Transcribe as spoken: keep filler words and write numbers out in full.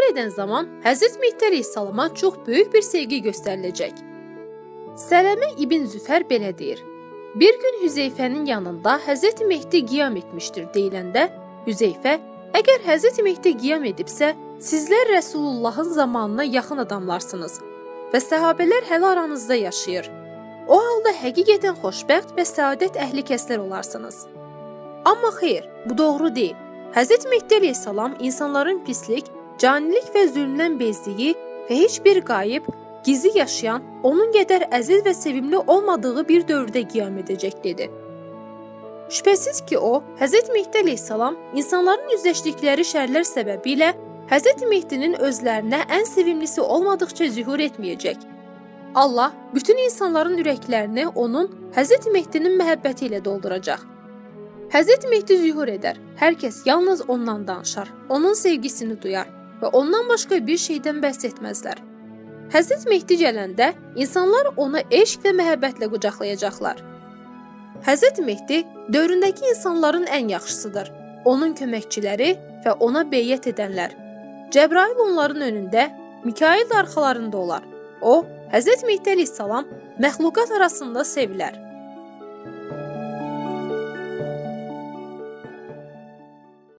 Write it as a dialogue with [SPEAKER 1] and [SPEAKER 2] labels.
[SPEAKER 1] edən zaman Həzrət Mehdi əleyhissalama çox böyük bir sevgi göstəriləcək. Sələmə İbn Züfər belə deyir: Bir gün Hüzeyfənin yanında Həzrət Mehdi qiyam etmişdir deyiləndə, Hüzeyfə, əgər Həzrət Mehdi qiyam edibsə, sizlər Rəsulullahın zamanına yaxın adamlarsınız və səhabələr hələ aranızda yaşayır. O halda həqiqətən xoşbəxt və səadət əhli kəslər olarsınız. Amma xeyr, bu doğru deyil. Həzrət Mehdi əleyhissalam insanların pislik, canilik və zülmdən bezdiyi və heç bir qayıb, gizli yaşayan, onun qədər əziz və sevimli olmadığı bir dövrdə qiyam edəcək dedi. Şübhəsiz ki, o, Həzrət Mehdi əleyhissalam insanların üzləşdikləri şərlər səbəbilə Həzrət Mehdinin özlərinə ən sevimlisi olmadıqca zühur etməyəcək. Allah bütün insanların ürəklərini onun, Həzrət Mehdinin məhəbbəti ilə dolduracaq. Həzrət Mehdi zühur edər, hər kəs yalnız ondan danışar, onun sevgisini duyar və ondan başqa bir şeydən bəhs etməzlər. Həzrət Mehdi gələndə insanlar onu eşq və məhəbbətlə qucaqlayacaqlar. Həzrət Mehdi dövründəki insanların ən yaxşısıdır. Onun köməkçiləri və ona beyyət edənlər. Cəbrail onların önündə, Mikail də arxalarında olar. O, Həzrət Mehdi əleyhissalam məxluqat arasında sevilər.